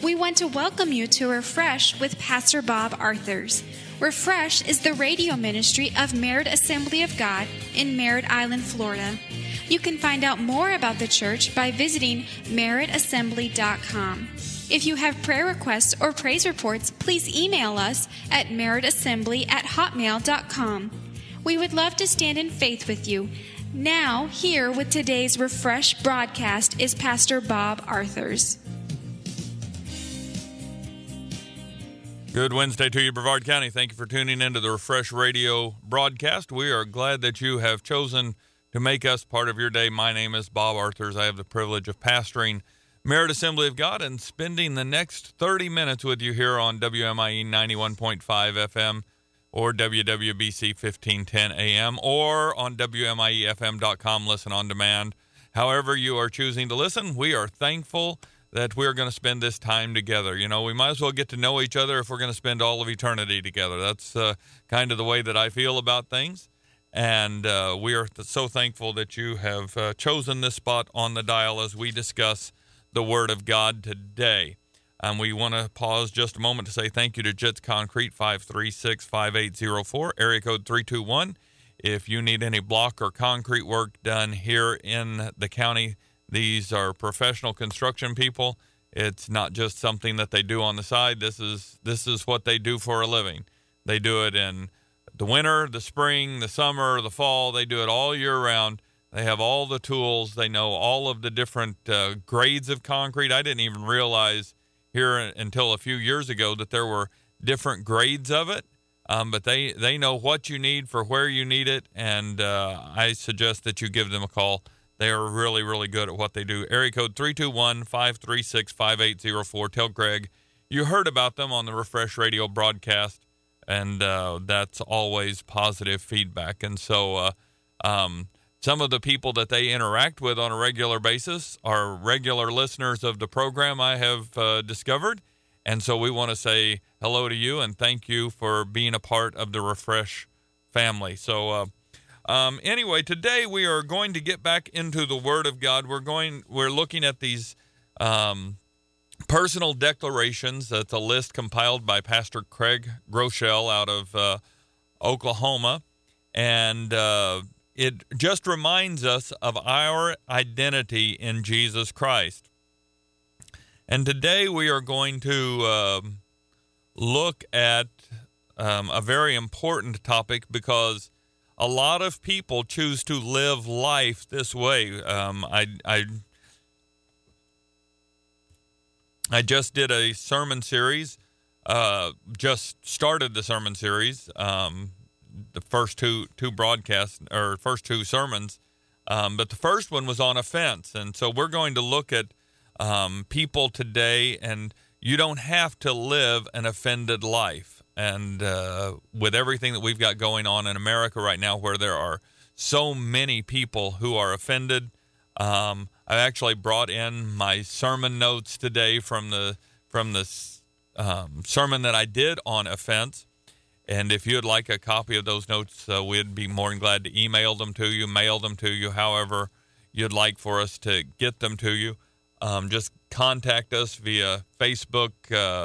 We want to welcome you to Refresh with Pastor Bob Arthurs. Refresh is the radio ministry of Merritt Assembly of God in Merritt Island, Florida. You can find out more about the church by visiting merrittassembly.com. If you have prayer requests or praise reports, please email us at merrittassembly@hotmail.com. We would love to stand in faith with you. Now, here with today's Refresh broadcast is Pastor Bob Arthurs. Good Wednesday to you, Brevard County. Thank you for tuning into the Refresh Radio broadcast. We are glad that you have chosen to make us part of your day. My name is Bob Arthurs. I have the privilege of pastoring Merritt Assembly of God and spending the next 30 minutes with you here on WMIE 91.5 FM or WWBC 1510 AM or on WMIEFM.com. Listen on demand. However you are choosing to listen, we are thankful that we're going to spend this time together. You know, we might as well get to know each other if we're going to spend all of eternity together. That's kind of the way that I feel about things. And we are so thankful that you have chosen this spot on the dial as we discuss the Word of God today. We want to pause just a moment to say thank you to Jits Concrete, 536-5804, area code 321. If you need any block or concrete work done here in the county, these are professional construction people. It's not just something that they do on the side. This is what they do for a living. They do it in the winter, the spring, the summer, the fall. They do it all year round. They have all the tools. They know all of the different grades of concrete. I didn't even realize here until a few years ago that there were different grades of it. But they know what you need for where you need it, and I suggest that you give them a call. They are really, really good at what they do. Area code 321-536-5804. Tell Greg you heard about them on the Refresh Radio broadcast, and that's always positive feedback. And so some of the people that they interact with on a regular basis are regular listeners of the program, I have discovered. And so we want to say hello to you and thank you for being a part of the Refresh family. So anyway, today we are going to get back into the Word of God. We're looking at these personal declarations. That's a list compiled by Pastor Craig Groeschel out of Oklahoma. And it just reminds us of our identity in Jesus Christ. And today we are going to look at a very important topic because a lot of people choose to live life this way. I just did a sermon series, just started the sermon series, the first two broadcasts, or first two sermons, but the first one was on offense. And so we're going to look at people today, and you don't have to live an offended life. And with everything that we've got going on in America right now, where there are so many people who are offended, I actually brought in my sermon notes today from the sermon that I did on offense. And if you'd like a copy of those notes, we'd be more than glad to email them to you, mail them to you, however you'd like for us to get them to you. Just contact us via Facebook,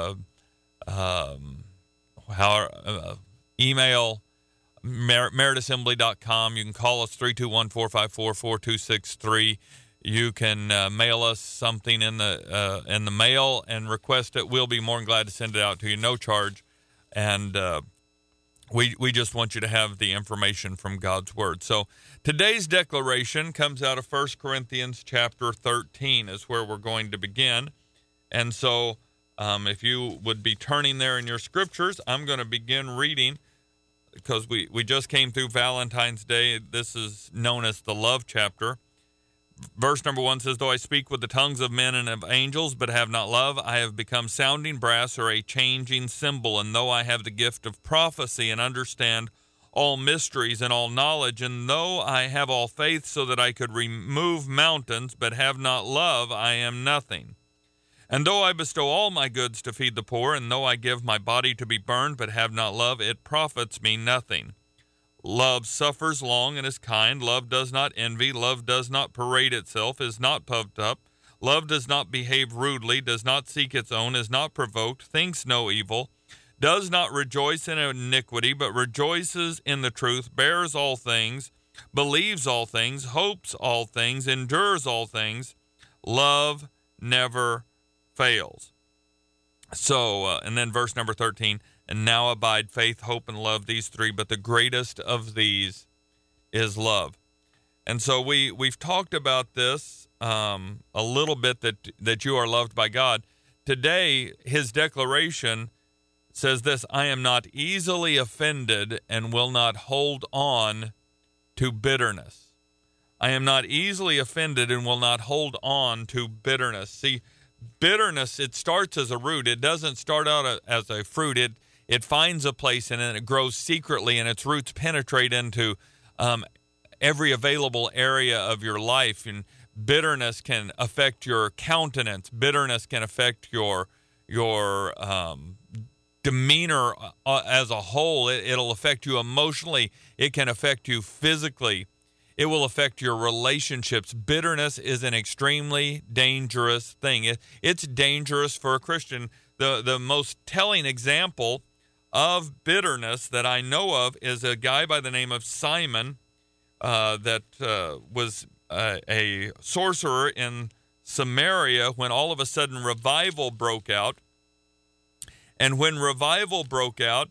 email, merrittassembly.com. You can call us 321-454-4263. You can mail us something in the mail and request it. We'll be more than glad to send it out to you, no charge. And we just want you to have the information from God's Word. So today's declaration comes out of 1 Corinthians chapter 13 is where we're going to begin. And so if you would be turning there in your scriptures, I'm going to begin reading because we just came through Valentine's Day. This is known as the love chapter. Verse number 1 says, "Though I speak with the tongues of men and of angels, but have not love, I have become sounding brass or a changing cymbal. And though I have the gift of prophecy and understand all mysteries and all knowledge, and though I have all faith so that I could remove mountains, but have not love, I am nothing. And though I bestow all my goods to feed the poor, and though I give my body to be burned, but have not love, it profits me nothing. Love suffers long and is kind. Love does not envy. Love does not parade itself, is not puffed up. Love does not behave rudely, does not seek its own, is not provoked, thinks no evil, does not rejoice in iniquity, but rejoices in the truth, bears all things, believes all things, hopes all things, endures all things. Love never fails. So, and then verse number 13, and now abide faith, hope, and love, these three, but the greatest of these is love. And so we've talked about this a little bit, that you are loved by God. Today, his declaration says this: I am not easily offended and will not hold on to bitterness. I am not easily offended and will not hold on to bitterness. See, bitterness, it starts as a root. It doesn't start out as a fruit. It finds a place and then it grows secretly, and its roots penetrate into every available area of your life. And bitterness can affect your countenance. Bitterness can affect your demeanor as a whole. It'll affect you emotionally. It can affect you physically. It will affect your relationships. Bitterness is an extremely dangerous thing. It's dangerous for a Christian. The most telling example of bitterness that I know of is a guy by the name of Simon that was a sorcerer in Samaria when all of a sudden revival broke out. And when revival broke out,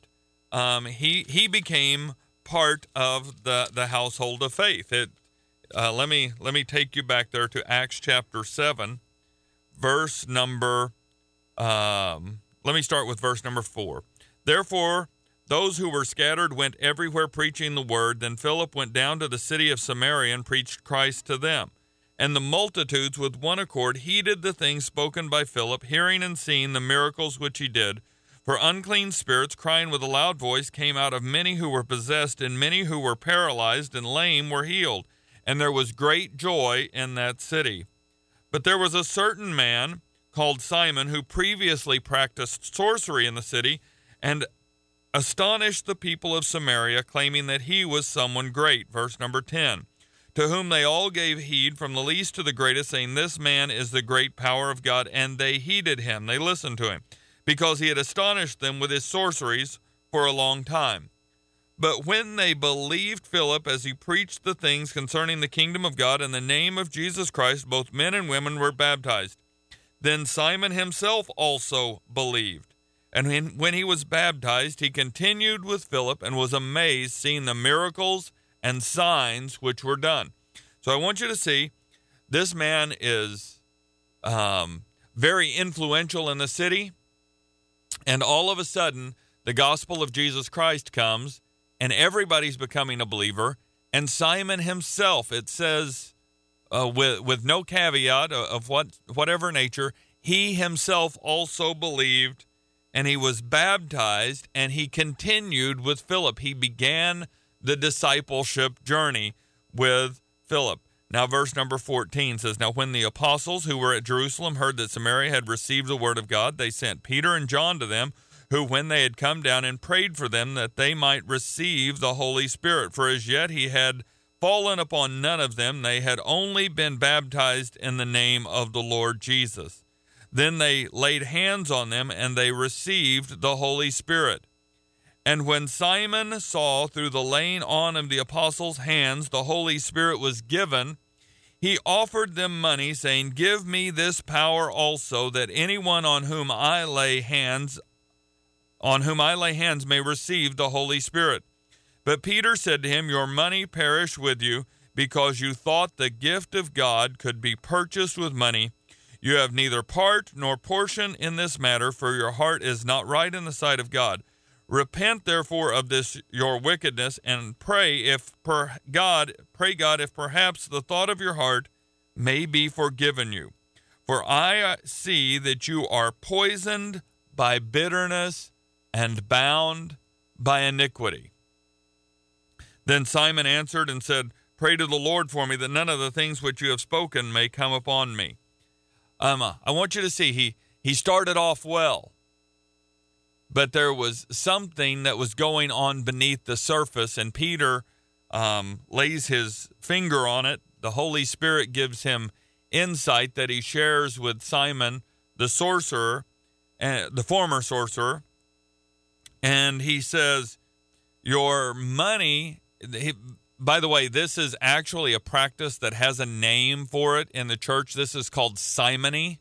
he became part of the household of faith. Let me take you back there to Acts chapter 7, verse number. Let me start with verse number 4. Therefore, those who were scattered went everywhere preaching the word. Then Philip went down to the city of Samaria and preached Christ to them. And the multitudes with one accord heeded the things spoken by Philip, hearing and seeing the miracles which he did. For unclean spirits, crying with a loud voice, came out of many who were possessed, and many who were paralyzed and lame were healed. And there was great joy in that city. But there was a certain man called Simon who previously practiced sorcery in the city and astonished the people of Samaria, claiming that he was someone great. Verse number 10. To whom they all gave heed, from the least to the greatest, saying, this man is the great power of God. And they heeded him. They listened to him, because he had astonished them with his sorceries for a long time. But when they believed Philip as he preached the things concerning the kingdom of God in the name of Jesus Christ, both men and women were baptized. Then Simon himself also believed. And when he was baptized, he continued with Philip and was amazed, seeing the miracles and signs which were done. So I want you to see, this man is very influential in the city. And all of a sudden, the gospel of Jesus Christ comes, and everybody's becoming a believer. And Simon himself, it says, with no caveat of whatever nature, he himself also believed, and he was baptized, and he continued with Philip. He began the discipleship journey with Philip. Now, verse number 14 says, Now when the apostles who were at Jerusalem heard that Samaria had received the word of God, they sent Peter and John to them, who, when they had come down and prayed for them, that they might receive the Holy Spirit. For as yet he had fallen upon none of them. They had only been baptized in the name of the Lord Jesus. Then they laid hands on them, and they received the Holy Spirit. And when Simon saw through the laying on of the apostles' hands the Holy Spirit was given, he offered them money, saying, Give me this power also, that anyone on whom I lay hands may receive the Holy Spirit. But Peter said to him, Your money perish with you, because you thought the gift of God could be purchased with money. You have neither part nor portion in this matter, for your heart is not right in the sight of God. Repent therefore of this your wickedness, and pray God if perhaps the thought of your heart may be forgiven you. For I see that you are poisoned by bitterness and bound by iniquity. Then Simon answered and said, Pray to the Lord for me, that none of the things which you have spoken may come upon me. I want you to see, he started off well, but there was something that was going on beneath the surface, and Peter lays his finger on it. The Holy Spirit gives him insight that he shares with Simon the sorcerer, the former sorcerer. And he says, your money, by the way, this is actually a practice that has a name for it in the church. This is called simony,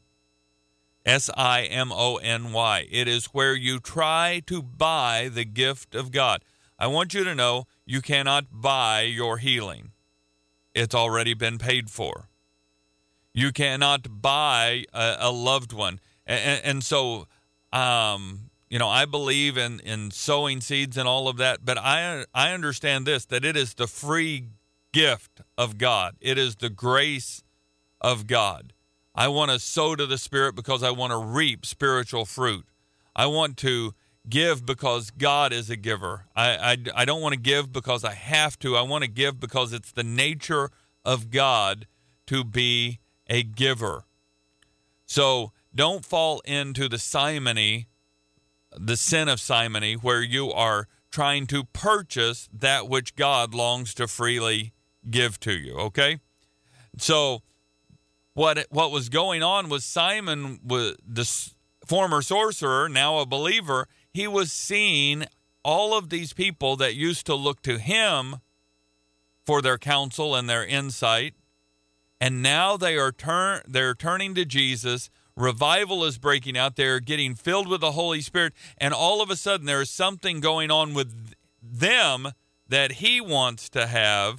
Simony. It is where you try to buy the gift of God. I want you to know you cannot buy your healing. It's already been paid for. You cannot buy a loved one. And so, I believe in sowing seeds and all of that, but I understand this, that it is the free gift of God. It is the grace of God. I want to sow to the Spirit because I want to reap spiritual fruit. I want to give because God is a giver. I don't want to give because I have to. I want to give because it's the nature of God to be a giver. So don't fall into the simony, the sin of simony, where you are trying to purchase that which God longs to freely give to you, okay? So what was going on was Simon, the former sorcerer, now a believer, he was seeing all of these people that used to look to him for their counsel and their insight, and now they're turning to Jesus. Revival is breaking out. They're getting filled with the Holy Spirit, and all of a sudden there is something going on with them that he wants to have,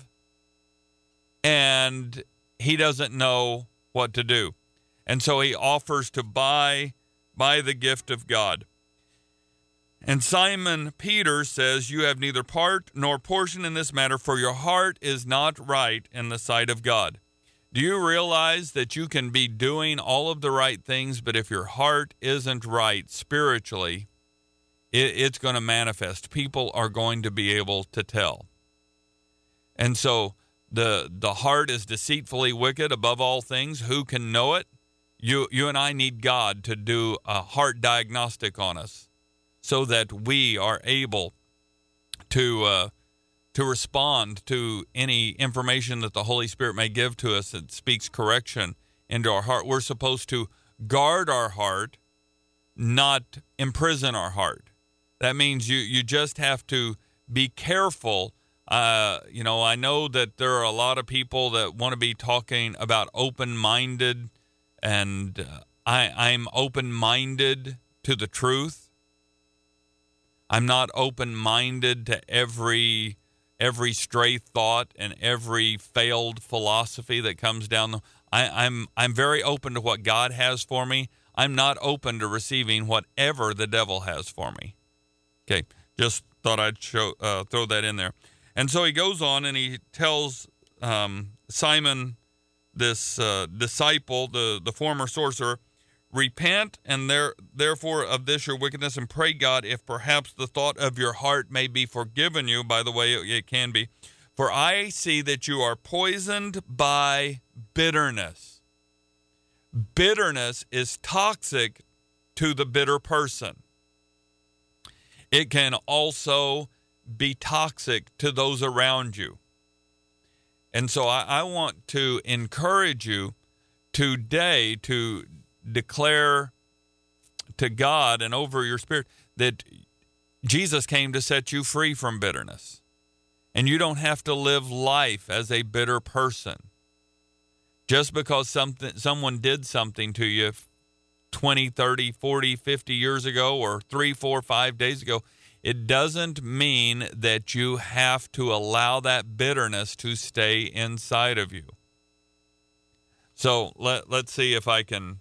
and he doesn't know what to do. And so he offers to buy the gift of God. And Simon Peter says, you have neither part nor portion in this matter, for your heart is not right in the sight of God. Do you realize that you can be doing all of the right things, but if your heart isn't right spiritually, it's going to manifest. People are going to be able to tell. And so the heart is deceitfully wicked above all things. Who can know it? You and I need God to do a heart diagnostic on us so that we are able to respond to any information that the Holy Spirit may give to us that speaks correction into our heart. We're supposed to guard our heart, not imprison our heart. That means you just have to be careful. I know that there are a lot of people that want to be talking about open-minded, and I'm open-minded to the truth. I'm not open-minded to every stray thought and every failed philosophy that comes down. I'm very open to what God has for me. I'm not open to receiving whatever the devil has for me. Okay, just thought I'd throw that in there. And so he goes on and he tells Simon, this disciple, the former sorcerer, repent and therefore of this your wickedness, and pray God if perhaps the thought of your heart may be forgiven you. By the way, it can be. For I see that you are poisoned by bitterness. Bitterness is toxic to the bitter person. It can also be toxic to those around you. And so I want to encourage you today to declare to God and over your spirit that Jesus came to set you free from bitterness. And you don't have to live life as a bitter person. Just because someone did something to you 20, 30, 40, 50 years ago or 3, 4, 5 days ago, it doesn't mean that you have to allow that bitterness to stay inside of you. So let's see if I can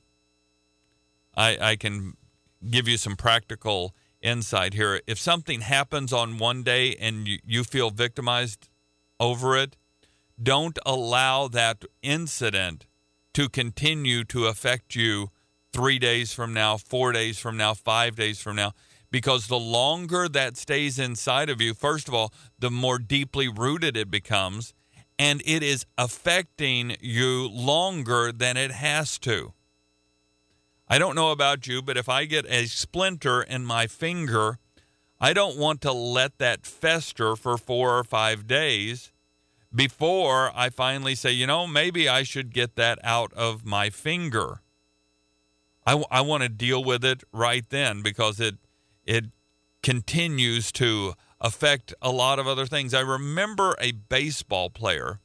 give you some practical insight here. If something happens on one day and you feel victimized over it, don't allow that incident to continue to affect you 3 days from now, 4 days from now, 5 days from now. Because the longer that stays inside of you, first of all, the more deeply rooted it becomes, and it is affecting you longer than it has to. I don't know about you, but if I get a splinter in my finger, I don't want to let that fester for 4 or 5 days, before I finally say, maybe I should get that out of my finger. I want to deal with it right then, because it continues to affect a lot of other things. I remember a baseball player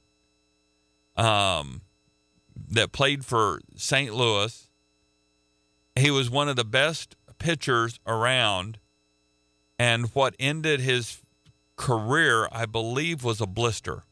that played for St. Louis. He was one of the best pitchers around, and what ended his career, I believe, was a blister.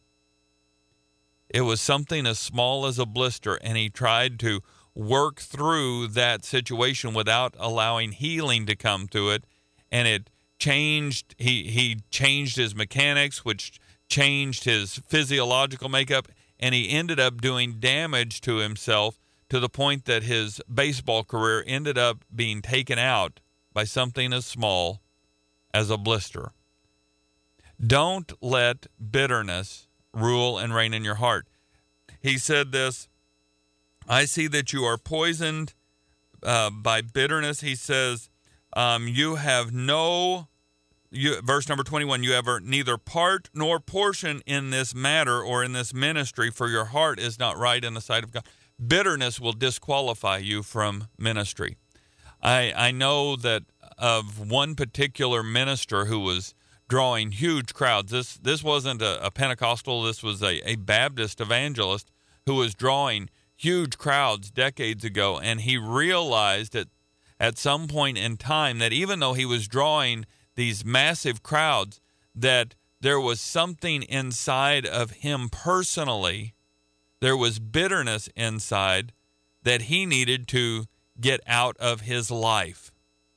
It was something as small as a blister, and he tried to work through that situation without allowing healing to come to it, and it changed. He changed his mechanics, which changed his physiological makeup, and he ended up doing damage to himself to the point that his baseball career ended up being taken out by something as small as a blister. Don't let bitterness rule and reign in your heart. He said this, I see that you are poisoned by bitterness. He says, you have verse number 21, you have neither part nor portion in this matter or in this ministry, for your heart is not right in the sight of God. Bitterness will disqualify you from ministry. I know that of one particular minister who was drawing huge crowds. This wasn't a Pentecostal. This was a Baptist evangelist who was drawing huge crowds decades ago, and he realized at some point in time that even though he was drawing these massive crowds, that there was something inside of him personally, there was bitterness inside that he needed to get out of his life.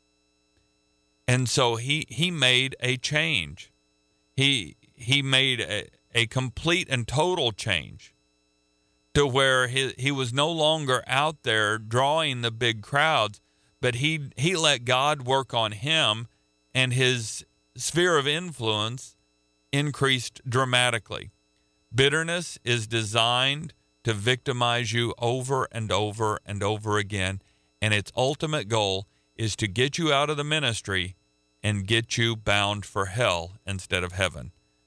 And so he made a change. He made a complete and total change to where he was no longer out there drawing the big crowds, but he let God work on him, and his sphere of influence increased dramatically. Bitterness is designed to victimize you over and over and over again, and its ultimate goal is to get you out of the ministry and get you bound for hell instead of heaven.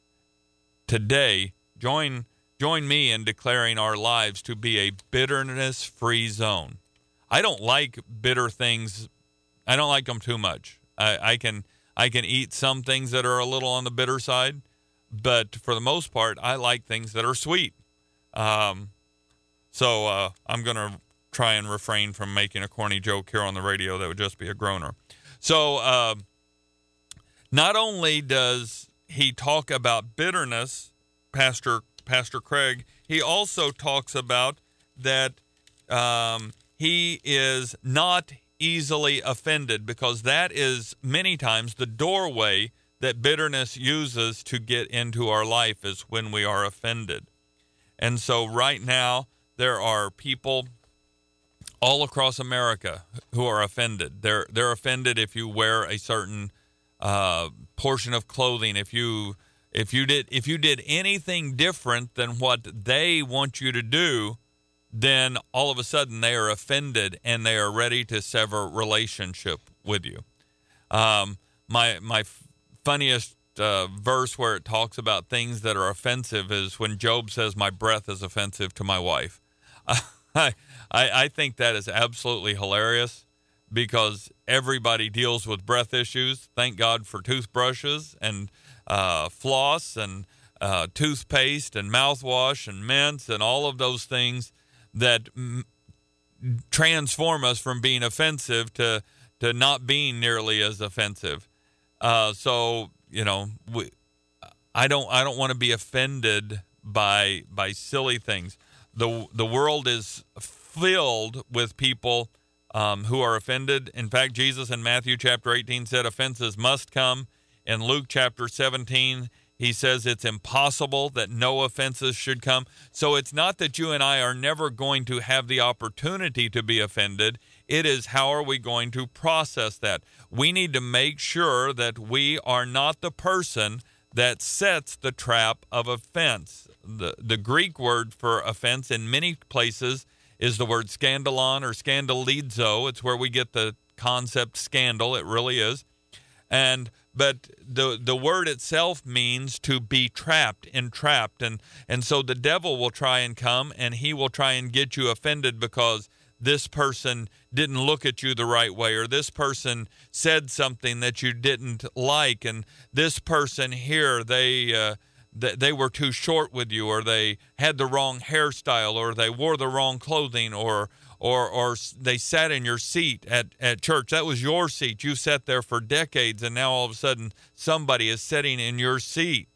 Today, join me in declaring our lives to be a bitterness-free zone. I don't like bitter things. I don't like them too much. I can eat some things that are a little on the bitter side, but for the most part, I like things that are sweet. So I'm going to try and refrain from making a corny joke here on the radio. That would just be a groaner. So not only does he talk about bitterness, Pastor Craig, he also talks about that he is not easily offended, because that is many times the doorway that bitterness uses to get into our life, is when we are offended. And so right now, there are people all across America who are offended. They're offended if you wear a certain portion of clothing. If you did anything different than what they want you to do, then all of a sudden they are offended and they are ready to sever relationship with you. My funniest verse where it talks about things that are offensive is when Job says, "My breath is offensive to my wife." I think that is absolutely hilarious, because everybody deals with breath issues. Thank God for toothbrushes and floss and toothpaste and mouthwash and mints and all of those things that transform us from being offensive to not being nearly as offensive. So I don't want to be offended by silly things. The world is filled with people who are offended. In fact, Jesus in Matthew chapter 18 said offenses must come. In Luke chapter 17, he says it's impossible that no offenses should come. So it's not that you and I are never going to have the opportunity to be offended. It is, how are we going to process that? We need to make sure that we are not the person that sets the trap of offense. The Greek word for offense in many places is the word scandalon or scandalizo. It's where we get the concept scandal. It really is. but the word itself means to be trapped, entrapped. And so the devil will try and come, and he will try and get you offended because this person didn't look at you the right way, or this person said something that you didn't like, and this person here, they were too short with you, or they had the wrong hairstyle, or they wore the wrong clothing, or they sat in your seat at church. That was your seat. You sat there for decades, and now all of a sudden somebody is sitting in your seat.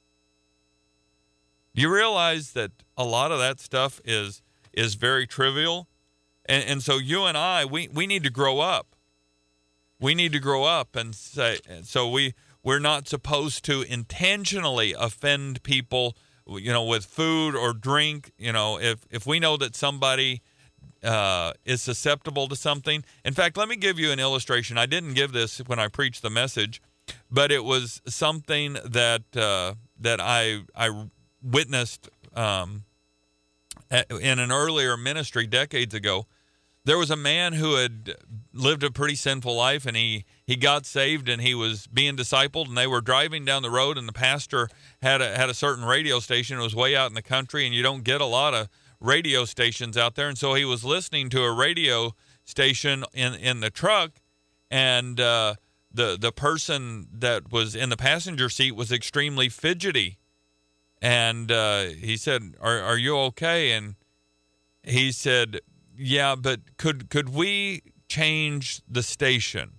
You realize that a lot of that stuff is very trivial? And so you and I, we need to grow up. We need to grow up and say, so we're not supposed to intentionally offend people, with food or drink. If we know that somebody is susceptible to something. In fact, let me give you an illustration. I didn't give this when I preached the message, but it was something that I witnessed in an earlier ministry decades ago. There was a man who had lived a pretty sinful life, and he got saved, and he was being discipled, and they were driving down the road, and the pastor had a certain radio station. It was way out in the country, and you don't get a lot of radio stations out there. And so he was listening to a radio station in the truck, and the person that was in the passenger seat was extremely fidgety. And he said, are you okay? And he said, yeah, but could we change the station?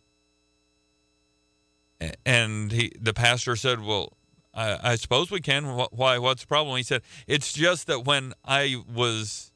And the pastor said, well, I suppose we can. Why? What's the problem? He said, it's just that when I was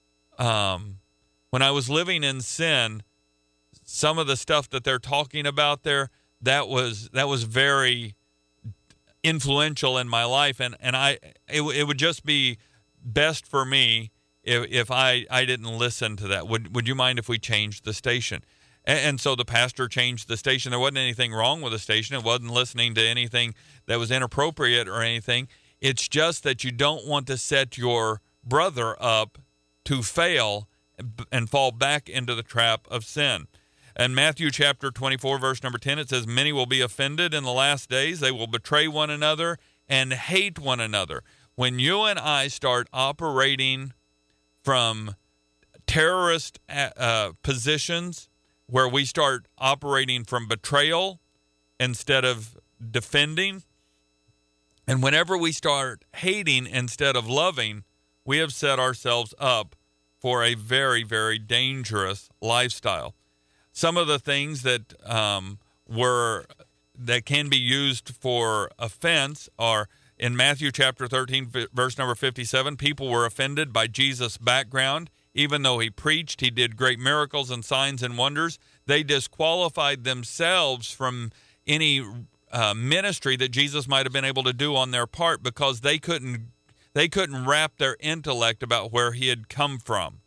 living in sin, some of the stuff that they're talking about there, that was very influential in my life, and it would just be best for me if I didn't listen to that. Would you mind if we changed the station? And so the pastor changed the station. There wasn't anything wrong with the station. It wasn't listening to anything that was inappropriate or anything. It's just that you don't want to set your brother up to fail and fall back into the trap of sin. In Matthew chapter 24, verse number 10, it says, many will be offended in the last days. They will betray one another and hate one another. When you and I start operating from terrorist positions, where we start operating from betrayal instead of defending, and whenever we start hating instead of loving, we have set ourselves up for a very, very dangerous lifestyle. Some of the things that that can be used for offense are in Matthew chapter 13, verse number 57. People were offended by Jesus' background. Even though he preached, he did great miracles and signs and wonders. They disqualified themselves from any ministry that Jesus might have been able to do on their part because they couldn't wrap their intellect about where he had come from.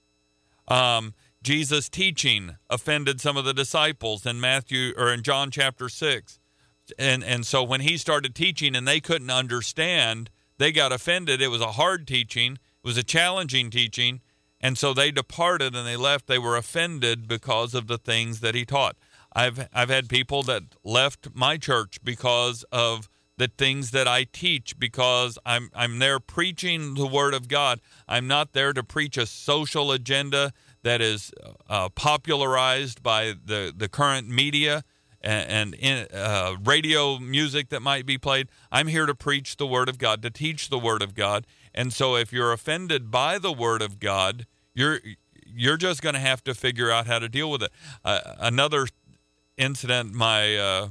Jesus' teaching offended some of the disciples in John chapter 6. And so when he started teaching and they couldn't understand, they got offended. It was a hard teaching. It was a challenging teaching. And so they departed and they left. They were offended because of the things that he taught. I've had people that left my church because of the things that I teach, because I'm there preaching the Word of God. I'm not there to preach a social agenda that is popularized by the current media and radio music that might be played. I'm here to preach the Word of God, to teach the Word of God. And so if you're offended by the Word of God, you're just going to have to figure out how to deal with it. Another incident my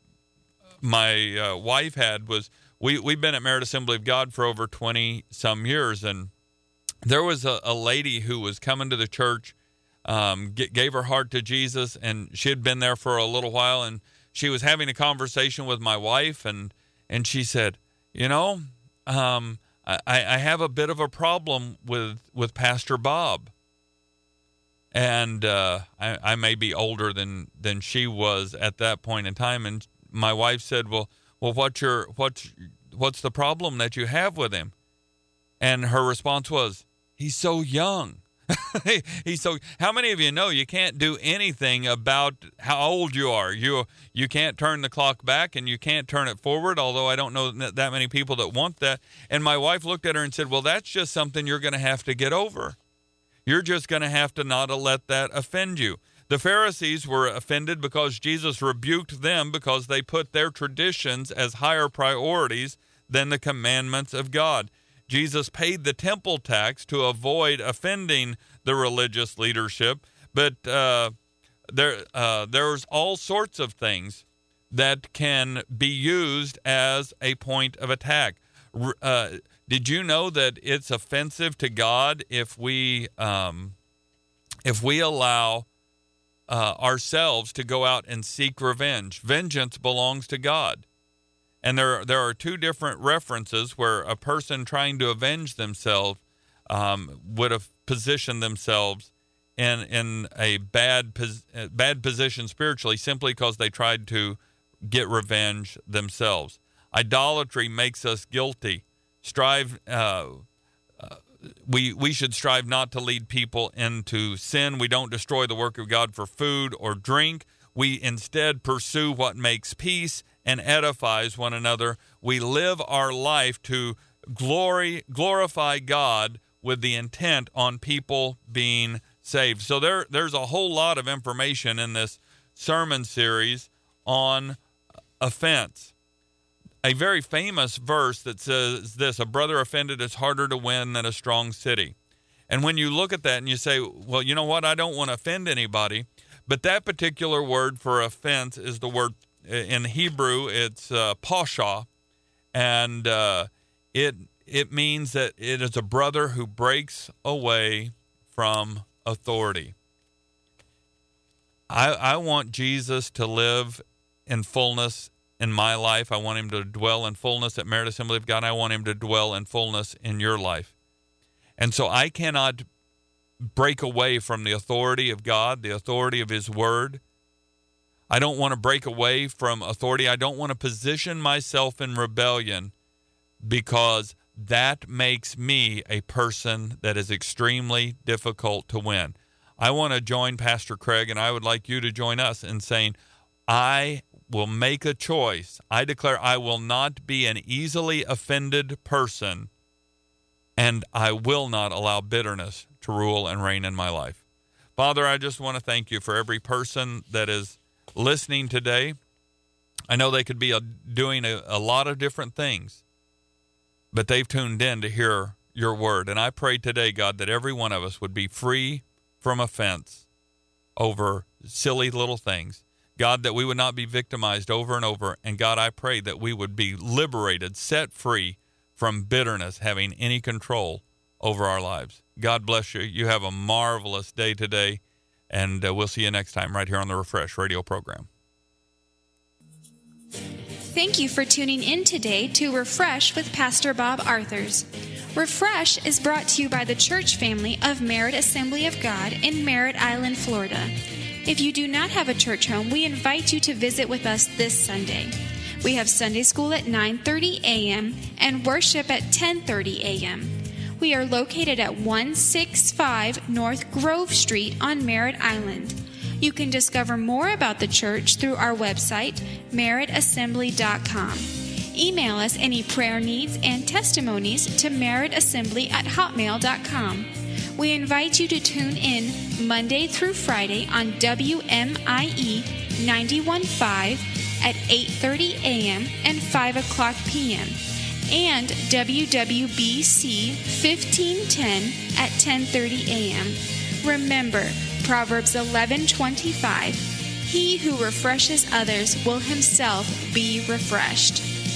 wife had was we've been at Merit Assembly of God for over 20 some years, and there was a lady who was coming to the church, gave her heart to Jesus, and she had been there for a little while, and she was having a conversation with my wife, and she said, I have a bit of a problem with Pastor Bob. And I may be older than she was at that point in time. And my wife said, well, what's the problem that you have with him? And her response was, he's so young. So how many of you know you can't do anything about how old you are? You can't turn the clock back and you can't turn it forward, although I don't know that many people that want that. And my wife looked at her and said, well, that's just something you're going to have to get over. You're just going to have to not let that offend you. The Pharisees were offended because Jesus rebuked them because they put their traditions as higher priorities than the commandments of God. Jesus paid the temple tax to avoid offending the religious leadership, but there's all sorts of things that can be used as a point of attack. Did you know that it's offensive to God if we allow ourselves to go out and seek revenge? Vengeance belongs to God. And there are two different references where a person trying to avenge themselves would have positioned themselves in a bad position spiritually simply because they tried to get revenge themselves. Idolatry makes us guilty. We should strive not to lead people into sin. We don't destroy the work of God for food or drink. We instead pursue what makes peace and edifies one another. We live our life to glorify God with the intent on people being saved. So there's a whole lot of information in this sermon series on offense. A very famous verse that says this: a brother offended is harder to win than a strong city. And when you look at that and you say, well, you know what, I don't want to offend anybody, but that particular word for offense is the word in Hebrew, it's pasha, and it means that it is a brother who breaks away from authority. I want Jesus to live in fullness in my life. I want him to dwell in fullness at Merit Assembly of God. I want him to dwell in fullness in your life. And so I cannot break away from the authority of God, the authority of his word. I don't want to break away from authority. I don't want to position myself in rebellion because that makes me a person that is extremely difficult to win. I want to join Pastor Craig, and I would like you to join us in saying, I will make a choice. I declare I will not be an easily offended person, and I will not allow bitterness to rule and reign in my life. Father, I just want to thank you for every person that is listening today. I know they could be doing a lot of different things, but they've tuned in to hear your word. And I pray today, God, that every one of us would be free from offense over silly little things. God, that we would not be victimized over and over. And God, I pray that we would be liberated, set free from bitterness having any control over our lives. God bless you. You have a marvelous day today. And we'll see you next time right here on the Refresh Radio program. Thank you for tuning in today to Refresh with Pastor Bob Arthurs. Refresh is brought to you by the church family of Merit Assembly of God in Merritt Island, Florida. If you do not have a church home, we invite you to visit with us this Sunday. We have Sunday school at 9:30 a.m. and worship at 10:30 a.m. We are located at 165 North Grove Street on Merritt Island. You can discover more about the church through our website, merrittassembly.com. Email us any prayer needs and testimonies to merrittassembly@hotmail.com. We invite you to tune in Monday through Friday on WMIE 91.5 at 8:30 a.m. and 5 o'clock p.m. and WWBC 1510 at 10:30 a.m. Remember, Proverbs 11:25, he who refreshes others will himself be refreshed.